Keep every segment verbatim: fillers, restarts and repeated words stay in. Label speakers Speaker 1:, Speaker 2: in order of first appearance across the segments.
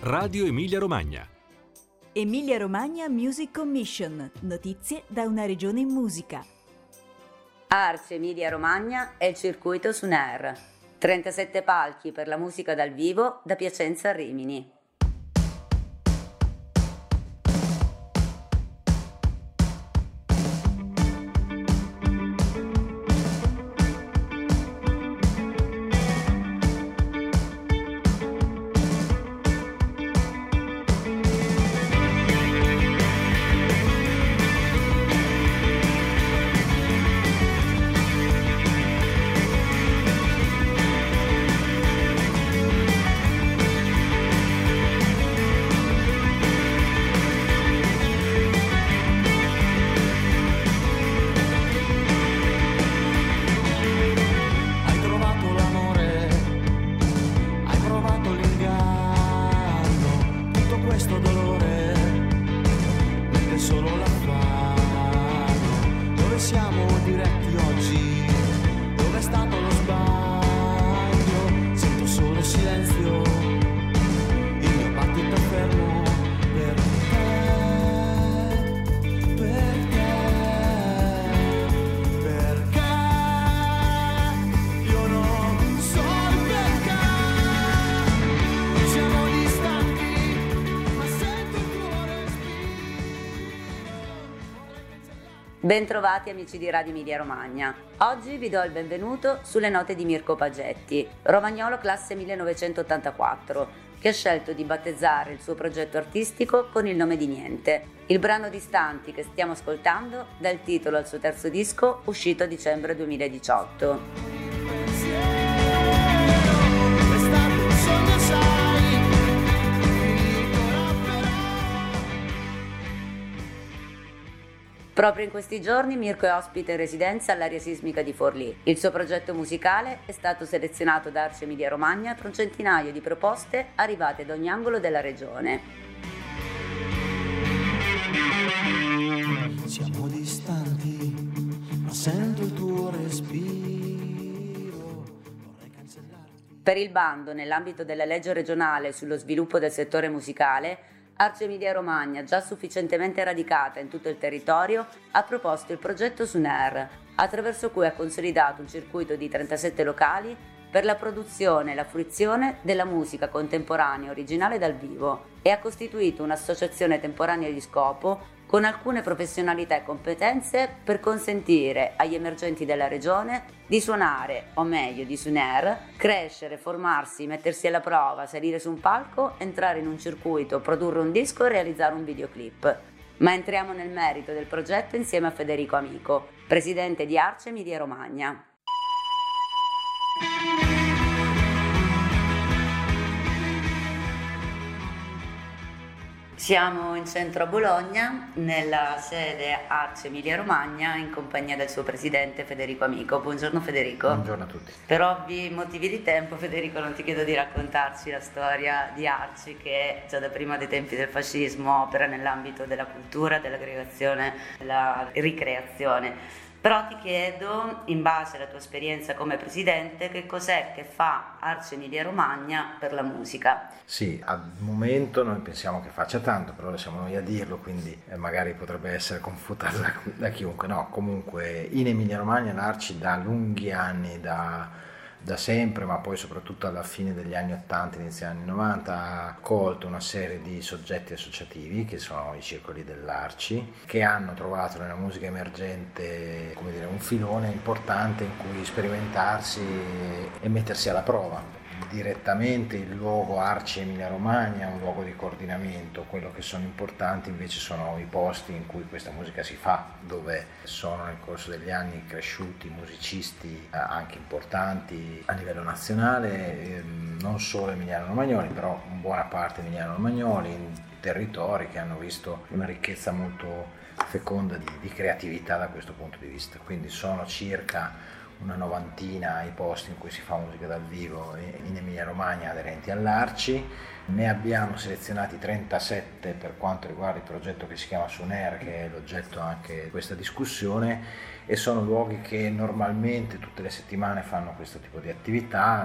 Speaker 1: Radio Emilia Romagna.
Speaker 2: Emilia Romagna Music Commission. Notizie da una regione in musica.
Speaker 3: Arci Emilia Romagna è il circuito su N E R. trentasette palchi per la musica dal vivo da Piacenza a Rimini. Bentrovati amici di Radio Emilia Romagna. Oggi vi do il benvenuto sulle note di Mirko Pagetti, romagnolo classe millenovecentottantaquattro, che ha scelto di battezzare il suo progetto artistico con il nome di Niente. Il brano Distanti che stiamo ascoltando dà il titolo al suo terzo disco uscito a dicembre duemiladiciotto. Proprio in questi giorni Mirko è ospite in residenza all'area sismica di Forlì. Il suo progetto musicale è stato selezionato da Arci Emilia Romagna tra un centinaio di proposte arrivate da ogni angolo della regione.
Speaker 4: Siamo distanti, ma sento il tuo respiro. Vorrei cancellarti.
Speaker 3: Per il bando, nell'ambito della legge regionale sullo sviluppo del settore musicale, Arci Emilia Romagna, già sufficientemente radicata in tutto il territorio, ha proposto il progetto su N E R, attraverso cui ha consolidato un circuito di trentasette locali per la produzione e la fruizione della musica contemporanea originale dal vivo e ha costituito un'associazione temporanea di scopo con alcune professionalità e competenze per consentire agli emergenti della regione di suonare, o meglio di su N E R, crescere, formarsi, mettersi alla prova, salire su un palco, entrare in un circuito, produrre un disco e realizzare un videoclip. Ma entriamo nel merito del progetto insieme a Federico Amico, presidente di Arci Emilia Romagna. Siamo in centro a Bologna, nella sede Arci Emilia Romagna, in compagnia del suo presidente Federico Amico. Buongiorno Federico.
Speaker 5: Buongiorno a tutti.
Speaker 3: Per ovvi motivi di tempo, Federico, non ti chiedo di raccontarci la storia di Arci, che già da prima dei tempi del fascismo opera nell'ambito della cultura, dell'aggregazione, della ricreazione. Però ti chiedo, in base alla tua esperienza come presidente, che cos'è che fa Arci Emilia Romagna per la musica?
Speaker 5: Sì, al momento noi pensiamo che faccia tanto, però siamo noi a dirlo, quindi eh, magari potrebbe essere confutato da, da chiunque. No, comunque in Emilia Romagna l'Arci da lunghi anni, da... da sempre, ma poi soprattutto alla fine degli anni ottanta, inizio anni novanta, ha accolto una serie di soggetti associativi che sono i circoli dell'Arci, che hanno trovato nella musica emergente, come dire, un filone importante in cui sperimentarsi e mettersi alla prova. Direttamente il luogo Arci Emilia Romagna è un luogo di coordinamento, quello che sono importanti invece sono i posti in cui questa musica si fa, dove sono nel corso degli anni cresciuti musicisti eh, anche importanti a livello nazionale, eh, non solo emiliano-romagnoli, però in buona parte emiliano-romagnoli, in territori che hanno visto una ricchezza molto feconda di, di creatività da questo punto di vista. Quindi sono circa una novantina i posti in cui si fa musica dal vivo in Emilia Romagna aderenti all'Arci. Ne abbiamo selezionati trentasette per quanto riguarda il progetto che si chiama Su N E R, che è l'oggetto anche di questa discussione, e sono luoghi che normalmente tutte le settimane fanno questo tipo di attività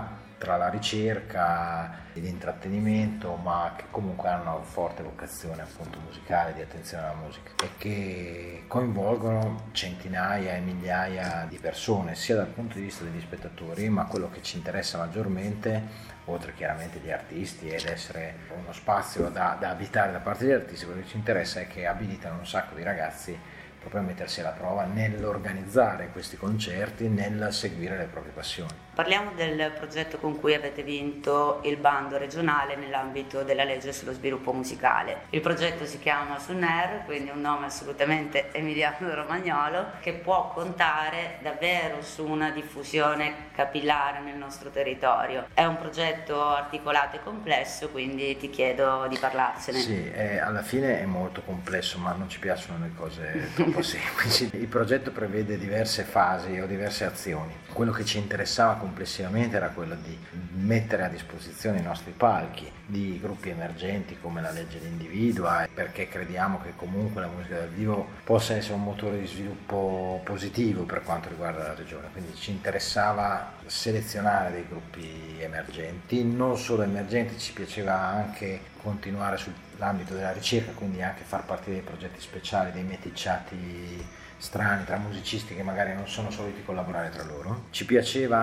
Speaker 5: tra la ricerca e l'intrattenimento, ma che comunque hanno una forte vocazione appunto musicale, di attenzione alla musica, e che coinvolgono centinaia e migliaia di persone, sia dal punto di vista degli spettatori, ma quello che ci interessa maggiormente, oltre chiaramente gli artisti ed essere uno spazio da, da abitare da parte degli artisti, quello che ci interessa è che abilitano un sacco di ragazzi proprio a mettersi alla prova nell'organizzare questi concerti, nel seguire le proprie passioni.
Speaker 3: Parliamo del progetto con cui avete vinto il bando regionale nell'ambito della legge sullo sviluppo musicale. Il progetto si chiama SUNER, quindi un nome assolutamente emiliano-romagnolo, che può contare davvero su una diffusione capillare nel nostro territorio. È un progetto articolato e complesso, quindi ti chiedo di parlarcene.
Speaker 5: Sì, è, alla fine è molto complesso, ma non ci piacciono le cose troppo semplici. Il progetto prevede diverse fasi o diverse azioni. Quello che ci interessava complessivamente era quello di mettere a disposizione i nostri palchi di gruppi emergenti come la legge l'individua, perché crediamo che comunque la musica dal vivo possa essere un motore di sviluppo positivo per quanto riguarda la regione, quindi ci interessava selezionare dei gruppi emergenti, non solo emergenti, ci piaceva anche continuare sull'ambito della ricerca, quindi anche far parte dei progetti speciali, dei meticciati strani tra musicisti che magari non sono soliti collaborare tra loro. Ci piaceva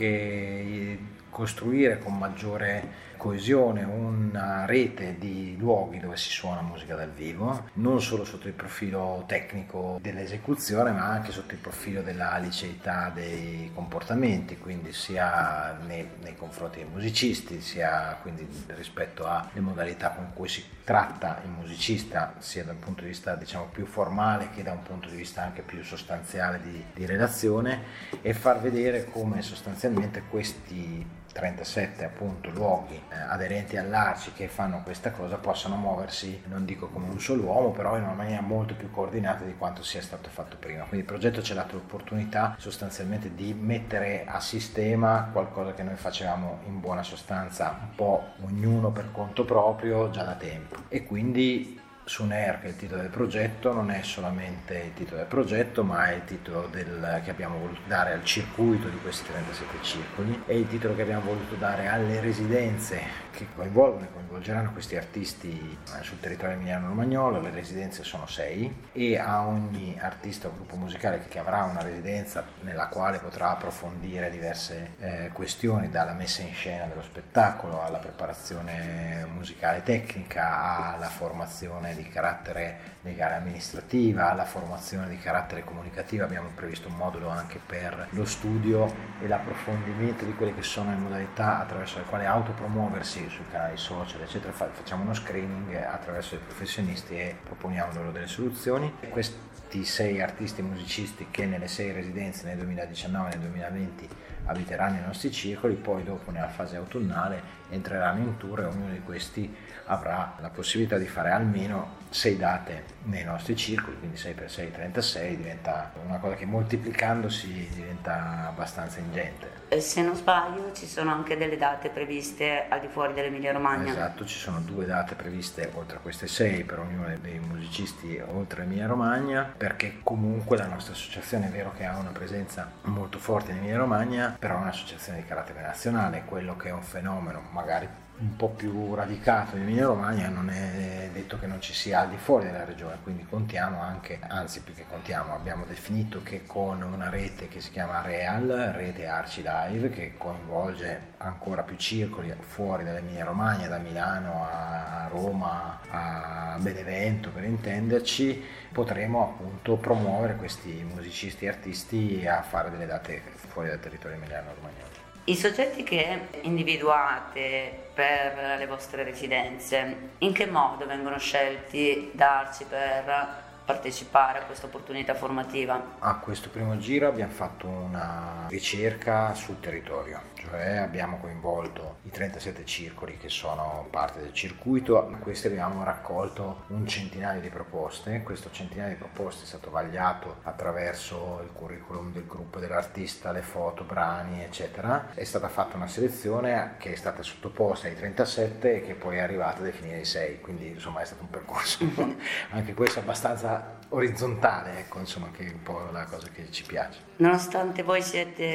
Speaker 5: anche costruire con maggiore coesione una rete di luoghi dove si suona musica dal vivo, non solo sotto il profilo tecnico dell'esecuzione, ma anche sotto il profilo della liceità dei comportamenti, quindi sia nei, nei confronti dei musicisti, sia quindi rispetto alle modalità con cui si tratta il musicista, sia da un punto di vista diciamo più formale che da un punto di vista anche più sostanziale di, di relazione, e far vedere come sostanzialmente questi trentasette appunto luoghi eh, aderenti all'A R C I che fanno questa cosa possano muoversi, non dico come un solo uomo, però in una maniera molto più coordinata di quanto sia stato fatto prima. Quindi il progetto ci ha dato l'opportunità sostanzialmente di mettere a sistema qualcosa che noi facevamo in buona sostanza un po' ognuno per conto proprio già da tempo, e quindi SUNER, che è il titolo del progetto, non è solamente il titolo del progetto, ma è il titolo del, che abbiamo voluto dare al circuito di questi trentasette circoli, è il titolo che abbiamo voluto dare alle residenze che coinvolgono e coinvolgeranno questi artisti sul territorio emiliano-romagnolo. Le residenze sono sei, e a ogni artista o gruppo musicale che avrà una residenza nella quale potrà approfondire diverse eh, questioni, dalla messa in scena dello spettacolo alla preparazione musicale tecnica, alla formazione di carattere legale amministrativa, alla formazione di carattere comunicativo. Abbiamo previsto un modulo anche per lo studio e l'approfondimento di quelle che sono le modalità attraverso le quali autopromuoversi sui canali social eccetera. Facciamo uno screening attraverso dei professionisti e proponiamo loro delle soluzioni. Questi sei artisti e musicisti che nelle sei residenze nel duemiladiciannove e nel duemilaventi abiteranno i nostri circoli, poi dopo nella fase autunnale entreranno in tour, e ognuno di questi avrà la possibilità di fare almeno sei date nei nostri circoli, quindi sei per sei, trentasei, diventa una cosa che moltiplicandosi diventa abbastanza ingente.
Speaker 3: E se non sbaglio ci sono anche delle date previste al di fuori dell'Emilia Romagna.
Speaker 5: Esatto, ci sono due date previste oltre a queste sei per ognuno dei musicisti oltre Emilia Romagna, perché comunque la nostra associazione è vero che ha una presenza molto forte in Emilia Romagna, però è un'associazione di carattere nazionale. Quello che è un fenomeno magari un po' più radicato in Emilia Romagna non è detto che non ci sia al di fuori della regione, quindi contiamo anche, anzi più che contiamo, abbiamo definito che con una rete che si chiama REAL, Rete Arci Live, che coinvolge ancora più circoli fuori dall'Emilia Romagna, da Milano a Roma a Benevento per intenderci, potremo appunto promuovere questi musicisti e artisti a fare delle date fuori dal territorio emiliano-romagnolo.
Speaker 3: I soggetti che individuate per le vostre residenze, in che modo vengono scelti da Arci per partecipare a questa opportunità formativa?
Speaker 5: A questo primo giro abbiamo fatto una ricerca sul territorio, cioè abbiamo coinvolto i trentasette circoli che sono parte del circuito. In questi abbiamo raccolto un centinaio di proposte. Questo centinaio di proposte è stato vagliato attraverso il curriculum del gruppo dell'artista, le foto, brani eccetera. È stata fatta una selezione che è stata sottoposta ai trentasette e che poi è arrivata a definire i sei, quindi insomma è stato un percorso anche questo abbastanza orizzontale, ecco, insomma, che è un po' la cosa che ci piace.
Speaker 3: Nonostante voi siete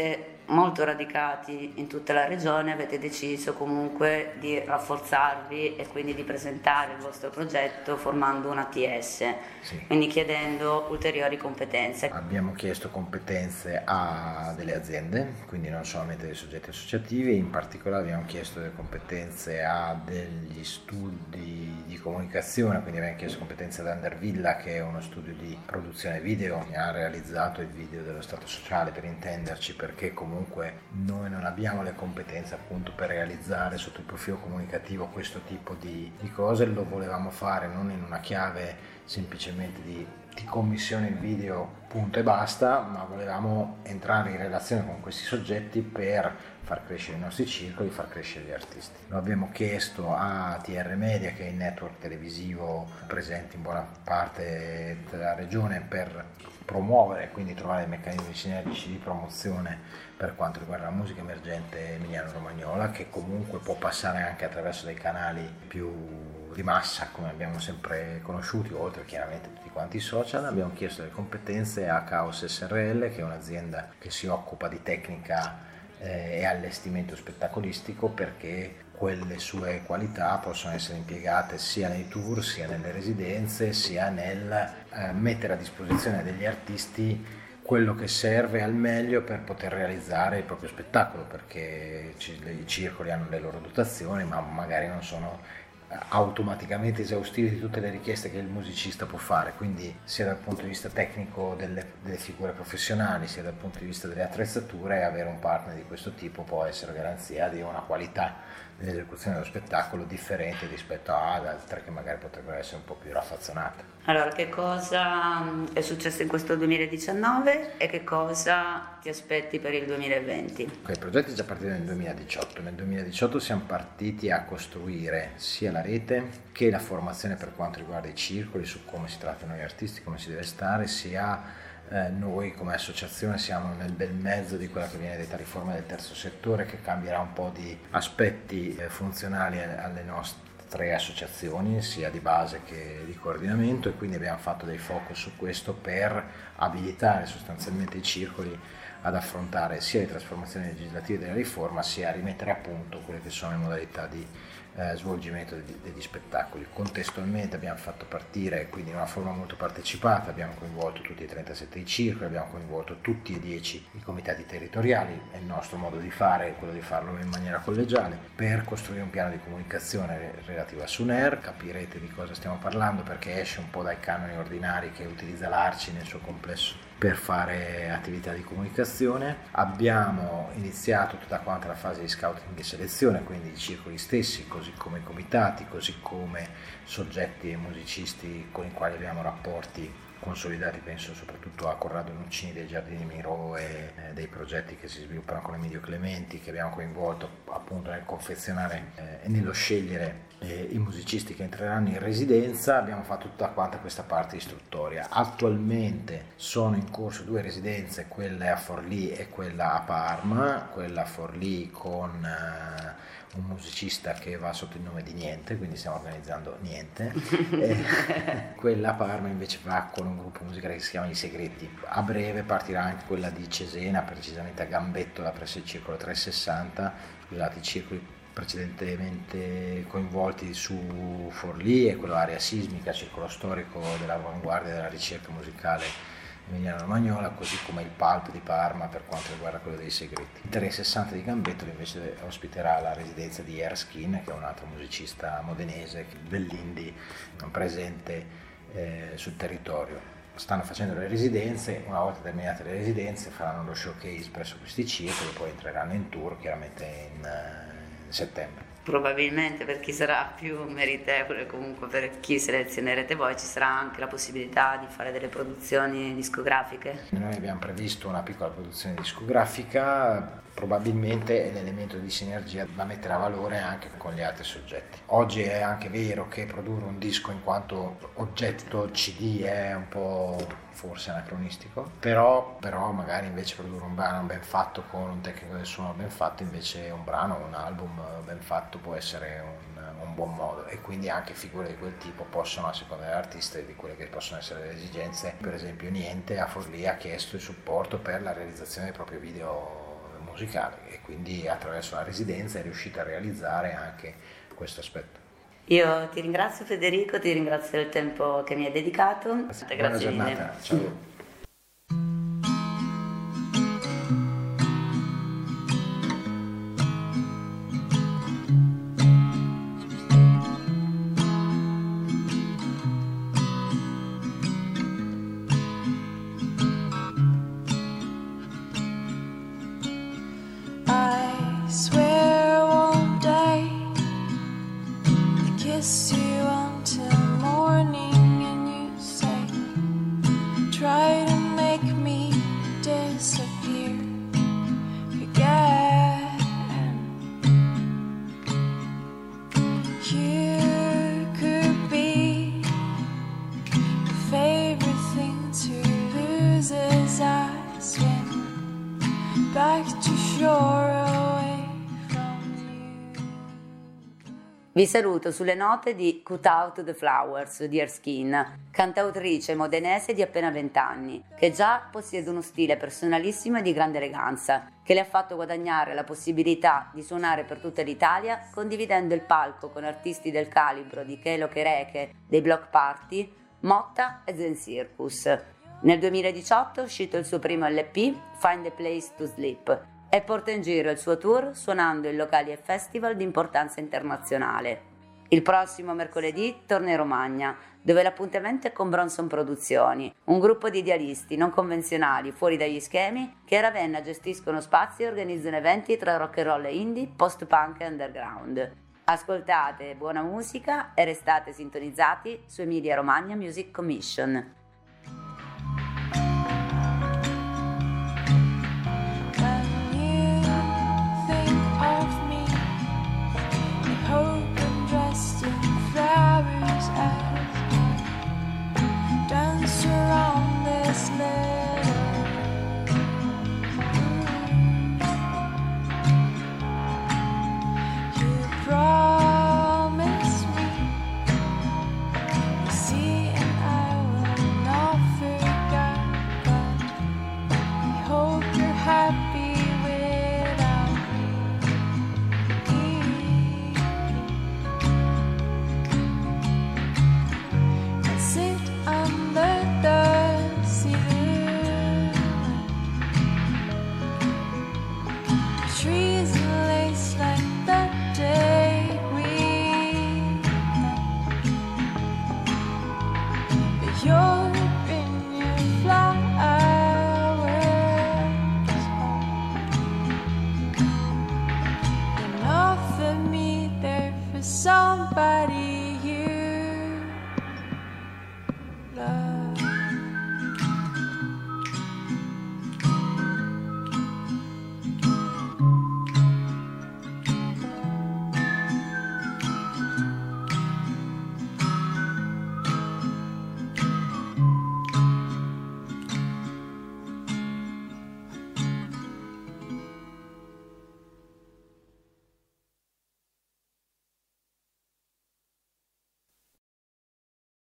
Speaker 3: molto radicati in tutta la regione, avete deciso comunque di rafforzarvi e quindi di presentare il vostro progetto formando un A T S,
Speaker 5: sì.
Speaker 3: Quindi chiedendo ulteriori competenze.
Speaker 5: Abbiamo chiesto competenze a delle aziende, quindi non solamente dei soggetti associativi, in particolare abbiamo chiesto delle competenze a degli studi di comunicazione, quindi abbiamo chiesto competenze ad Undervilla, che è uno studio di produzione video, che ha realizzato il video dello Stato sociale, per intenderci, perché comunque noi non abbiamo le competenze appunto per realizzare sotto il profilo comunicativo questo tipo di, di cose. Lo volevamo fare non in una chiave semplicemente di, di commissione il video punto e basta, ma volevamo entrare in relazione con questi soggetti per far crescere i nostri circoli, far crescere gli artisti. Lo abbiamo chiesto a T R Media, che è il network televisivo presente in buona parte della regione, per promuovere, quindi trovare meccanismi sinergici di promozione per quanto riguarda la musica emergente emiliano-romagnola, che comunque può passare anche attraverso dei canali più di massa, come abbiamo sempre conosciuti, oltre chiaramente tutti quanti i social. Abbiamo chiesto delle competenze a Caos S R L, che è un'azienda che si occupa di tecnica eh, e allestimento spettacolistico, perché quelle sue qualità possono essere impiegate sia nei tour, sia nelle residenze, sia nel eh, mettere a disposizione degli artisti quello che serve al meglio per poter realizzare il proprio spettacolo, perché i circoli hanno le loro dotazioni, ma magari non sono automaticamente esaustivi di tutte le richieste che il musicista può fare, quindi sia dal punto di vista tecnico delle, delle figure professionali, sia dal punto di vista delle attrezzature, avere un partner di questo tipo può essere garanzia di una qualità dell'esecuzione dello spettacolo differente rispetto ad altre che magari potrebbero essere un po' più raffazzonate.
Speaker 3: Allora, che cosa è successo in questo duemiladiciannove e che cosa ti aspetti per il duemilaventi?
Speaker 5: Okay, il progetto è già partito nel duemiladiciotto. Nel duemiladiciotto siamo partiti a costruire sia la rete che la formazione per quanto riguarda i circoli, su come si trattano gli artisti, come si deve stare, sia eh, noi come associazione siamo nel bel mezzo di quella che viene detta riforma del terzo settore, che cambierà un po' di aspetti eh, funzionali alle nostre tre associazioni, sia di base che di coordinamento, e quindi abbiamo fatto dei focus su questo per abilitare sostanzialmente i circoli ad affrontare sia le trasformazioni legislative della riforma, sia a rimettere a punto quelle che sono le modalità di eh, svolgimento degli, degli spettacoli. Contestualmente abbiamo fatto partire, quindi in una forma molto partecipata, abbiamo coinvolto tutti e trentasette i circoli, abbiamo coinvolto tutti e dieci i comitati territoriali, è il nostro modo di fare, quello di farlo in maniera collegiale, per costruire un piano di comunicazione relativo a Suner. Capirete di cosa stiamo parlando, perché esce un po' dai canoni ordinari che utilizza l'Arci nel suo complesso per fare attività di comunicazione. Abbiamo iniziato tutta quanta la fase di scouting e selezione, quindi i circoli stessi, così come i comitati, così come soggetti e musicisti con i quali abbiamo rapporti consolidati, penso soprattutto a Corrado Nuccini dei Giardini Miro e eh, dei progetti che si sviluppano con Emilio Clementi, che abbiamo coinvolto appunto nel confezionare eh, e nello scegliere eh, i musicisti che entreranno in residenza. Abbiamo fatto tutta quanta questa parte istruttoria. Attualmente sono in corso due residenze, quella a Forlì e quella a Parma, quella a Forlì con eh, un musicista che va sotto il nome di Niente, quindi stiamo organizzando Niente, e quella a Parma invece va con un gruppo musicale che si chiama I Segreti. A breve partirà anche quella di Cesena, precisamente a Gambettola presso il circolo trecentosessanta, scusate, i circoli precedentemente coinvolti su Forlì e quello area sismica, circolo storico dell'avanguardia della ricerca musicale emiliano-romagnola, così come il Pulp di Parma per quanto riguarda quello dei Segreti. Il trecentosessanta di Gambettola invece ospiterà la residenza di Erskine, che è un altro musicista modenese dell'indie presente eh, sul territorio. Stanno facendo le residenze, una volta terminate le residenze faranno lo showcase presso questi circoli, poi entreranno in tour chiaramente in, in settembre.
Speaker 3: Probabilmente per chi sarà più meritevole, comunque per chi selezionerete voi, ci sarà anche la possibilità di fare delle produzioni discografiche.
Speaker 5: Noi abbiamo previsto una piccola produzione discografica, probabilmente l'elemento di sinergia da mettere a valore anche con gli altri soggetti. Oggi è anche vero che produrre un disco in quanto oggetto C D è un po' forse anacronistico, però, però magari invece produrre un brano ben fatto con un tecnico del suono ben fatto, invece un brano, un album ben fatto può essere un, un buon modo, e quindi anche figure di quel tipo possono, a seconda dell'artista e di quelle che possono essere le esigenze. Per esempio Niente a Forlì ha chiesto il supporto per la realizzazione del proprio video musicale, e quindi attraverso la residenza è riuscita a realizzare anche questo aspetto.
Speaker 3: Io ti ringrazio Federico, ti ringrazio del tempo che mi hai dedicato.
Speaker 5: Buona
Speaker 3: Grazie
Speaker 5: giornata,
Speaker 3: mille.
Speaker 5: ciao.
Speaker 1: I swear one day I kiss you until morning and you say, try to make me disappear again. You could be the favorite thing to lose as I swim back to shore away from you.
Speaker 3: Vi saluto sulle note di Cut Out the Flowers di Erskine, cantautrice modenese di appena venti anni, che già possiede uno stile personalissimo e di grande eleganza, che le ha fatto guadagnare la possibilità di suonare per tutta l'Italia, condividendo il palco con artisti del calibro di Chelo Chereche, dei Block Party, Motta e Zen Circus. Nel duemiladiciotto è uscito il suo primo L P, Find a Place to Sleep, e porta in giro il suo tour suonando in locali e festival di importanza internazionale. Il prossimo mercoledì torna in Romagna, dove l'appuntamento è con Bronson Produzioni, un gruppo di idealisti non convenzionali fuori dagli schemi che a Ravenna gestiscono spazi e organizzano eventi tra rock and roll e indie, post-punk e underground. Ascoltate buona musica e restate sintonizzati su Emilia Romagna Music Commission.
Speaker 1: Somebody